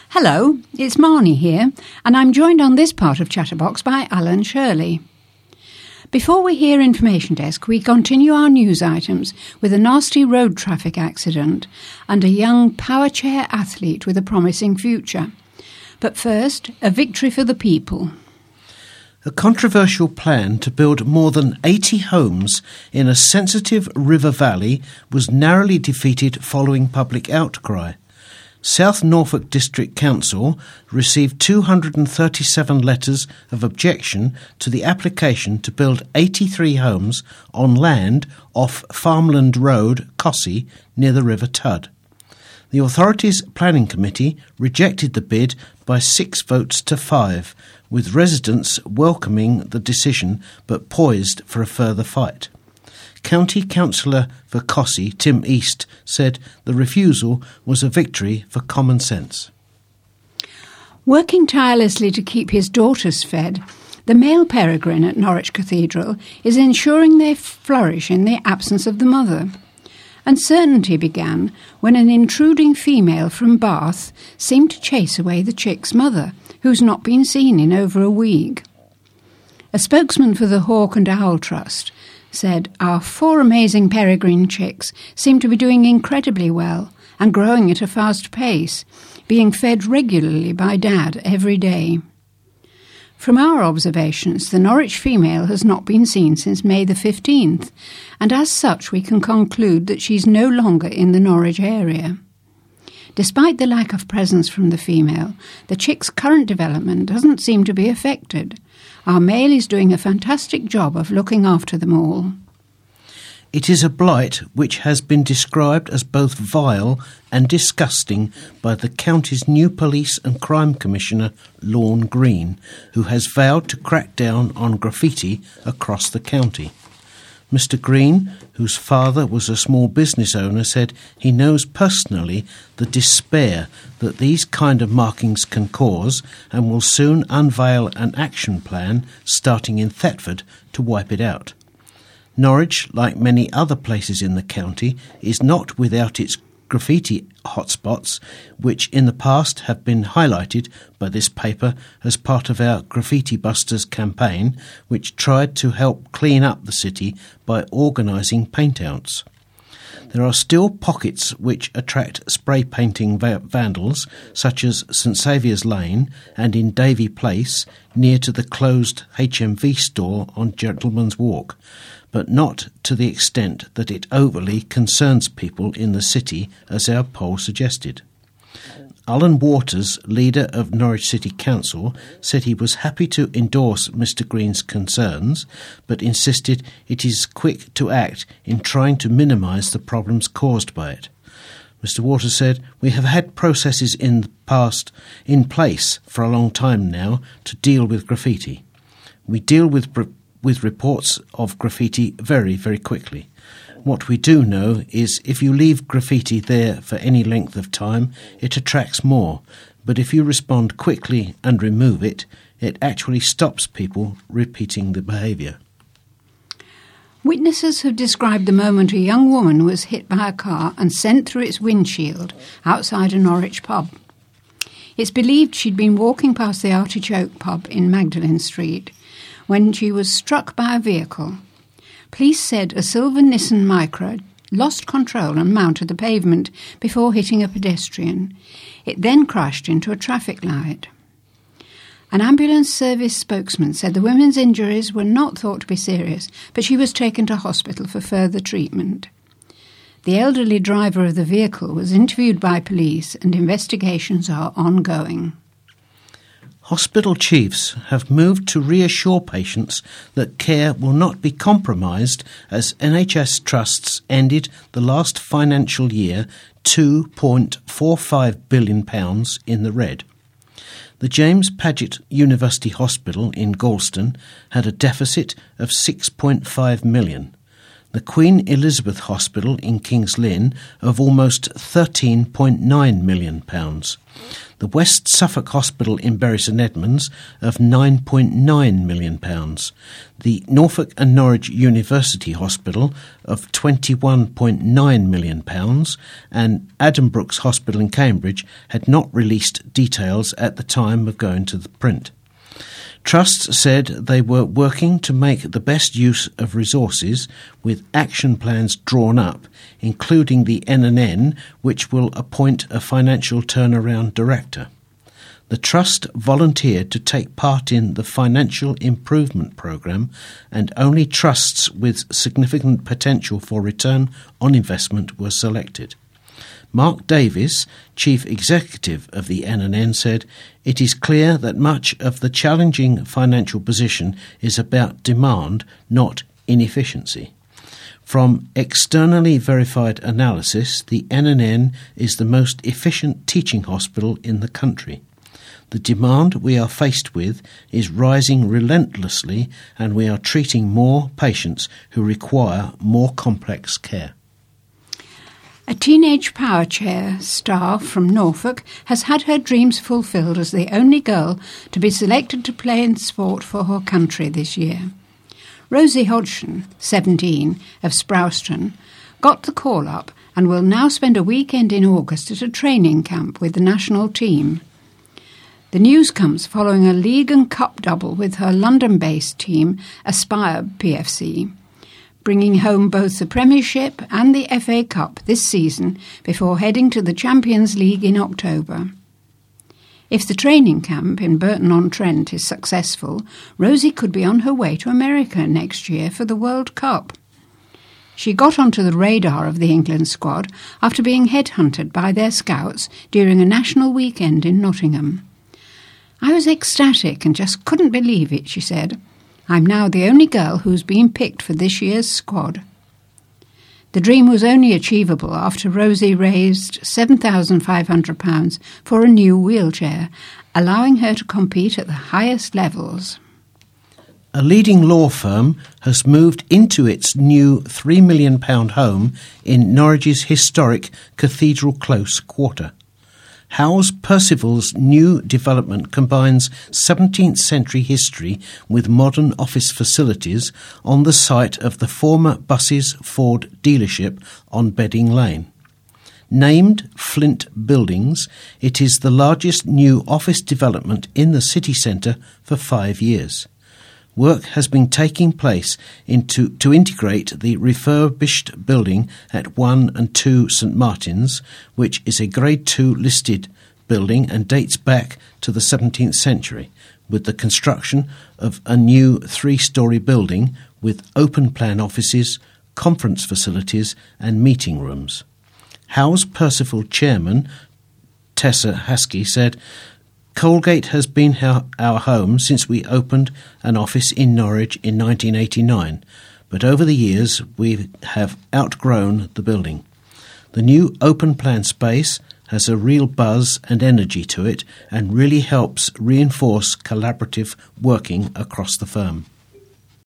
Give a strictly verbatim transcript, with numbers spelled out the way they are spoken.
Hello, it's Marnie here, and I'm joined on this part of Chatterbox by Alan Shirley. Before we hear Information Desk, we continue our news items with a nasty road traffic accident and a young power chair athlete with a promising future. But first, a victory for the people. A controversial plan to build more than eighty homes in a sensitive river valley was narrowly defeated following public outcry. South Norfolk District Council received two hundred thirty-seven letters of objection to the application to build eighty-three homes on land off Farmland Road, Cossey, near the River Tudd. The authority's planning committee rejected the bid by six votes to five, with residents welcoming the decision but poised for a further fight. County Councillor for Cossey, Tim East, said the refusal was a victory for common sense. Working tirelessly to keep his daughters fed, the male peregrine at Norwich Cathedral is ensuring they flourish in the absence of the mother. Uncertainty began when an intruding female from Bath seemed to chase away the chick's mother, who's not been seen in over a week. A spokesman for the Hawk and Owl Trust said, "Our four amazing peregrine chicks seem to be doing incredibly well and growing at a fast pace, being fed regularly by Dad every day." From our observations, the Norwich female has not been seen since May the fifteenth, and as such we can conclude that she's no longer in the Norwich area. Despite the lack of presence from the female, the chick's current development doesn't seem to be affected. Our male is doing a fantastic job of looking after them all. It is a blight which has been described as both vile and disgusting by the county's new Police and Crime Commissioner, Lorne Green, who has vowed to crack down on graffiti across the county. Mister Green, whose father was a small business owner, said he knows personally the despair that these kind of markings can cause and will soon unveil an action plan starting in Thetford to wipe it out. Norwich, like many other places in the county, is not without its graffiti hotspots, which in the past have been highlighted by this paper as part of our Graffiti Busters campaign, which tried to help clean up the city by organising paint-outs. There are still pockets which attract spray painting va- vandals, such as St Saviour's Lane and in Davy Place, near to the closed H M V store on Gentleman's Walk, but not to the extent that it overly concerns people in the city, as our poll suggested. Alan Waters, leader of Norwich City Council, said he was happy to endorse Mister Green's concerns, but insisted it is quick to act in trying to minimise the problems caused by it. Mister Waters said, "We have had processes in the past in place for a long time now to deal with graffiti. We deal with with reports of graffiti very, very quickly. What we do know is if you leave graffiti there for any length of time, it attracts more. But if you respond quickly and remove it, it actually stops people repeating the behaviour." Witnesses have described the moment a young woman was hit by a car and sent through its windshield outside a Norwich pub. It's believed she'd been walking past the Artichoke pub in Magdalen Street when she was struck by a vehicle. Police said a silver Nissan Micra lost control and mounted the pavement before hitting a pedestrian. It then crashed into a traffic light. An ambulance service spokesman said the woman's injuries were not thought to be serious, but she was taken to hospital for further treatment. The elderly driver of the vehicle was interviewed by police and investigations are ongoing. Hospital chiefs have moved to reassure patients that care will not be compromised as N H S trusts ended the last financial year two point four five billion pounds in the red. The James Paget University Hospital in Galston had a deficit of six point five million pounds. The Queen Elizabeth Hospital in King's Lynn of almost thirteen point nine million pounds. The West Suffolk Hospital in Bury St Edmunds of nine point nine million pounds. The Norfolk and Norwich University Hospital of twenty-one point nine million pounds, and Addenbrooke's Hospital in Cambridge had not released details at the time of going to the print. Trusts said they were working to make the best use of resources, with action plans drawn up, including the N N N, which will appoint a financial turnaround director. The Trust volunteered to take part in the Financial Improvement Programme, and only trusts with significant potential for return on investment were selected. Mark Davis, Chief Executive of the N N N, said, "It is clear that much of the challenging financial position is about demand, not inefficiency. From externally verified analysis, the N N N is the most efficient teaching hospital in the country. The demand we are faced with is rising relentlessly, and we are treating more patients who require more complex care." A teenage power chair star from Norfolk has had her dreams fulfilled as the only girl to be selected to play in sport for her country this year. Rosie Hodgson, seventeen, of Sprowston, got the call-up and will now spend a weekend in August at a training camp with the national team. The news comes following a league and cup double with her London-based team, Aspire P F C, bringing home both the Premiership and the F A Cup this season before heading to the Champions League in October. If the training camp in Burton-on-Trent is successful, Rosie could be on her way to America next year for the World Cup. She got onto the radar of the England squad after being headhunted by their scouts during a national weekend in Nottingham. "I was ecstatic and just couldn't believe it," she said. "I'm now the only girl who's been picked for this year's squad." The dream was only achievable after Rosie raised seven thousand five hundred pounds for a new wheelchair, allowing her to compete at the highest levels. A leading law firm has moved into its new three million pounds home in Norwich's historic Cathedral Close quarter. Howes Percival's new development combines seventeenth century history with modern office facilities on the site of the former Buses Ford dealership on Bedding Lane. Named Flint Buildings, it is the largest new office development in the city centre for five years. Work has been taking place into, to integrate the refurbished building at one and two St Martin's, which is a Grade two listed building and dates back to the seventeenth century, with the construction of a new three-storey building with open-plan offices, conference facilities and meeting rooms. Howes Percival chairman Tessa Haskey said, "Colgate has been our home since we opened an office in Norwich in nineteen eighty-nine, but over the years we have outgrown the building. The new open-plan space has a real buzz and energy to it and really helps reinforce collaborative working across the firm."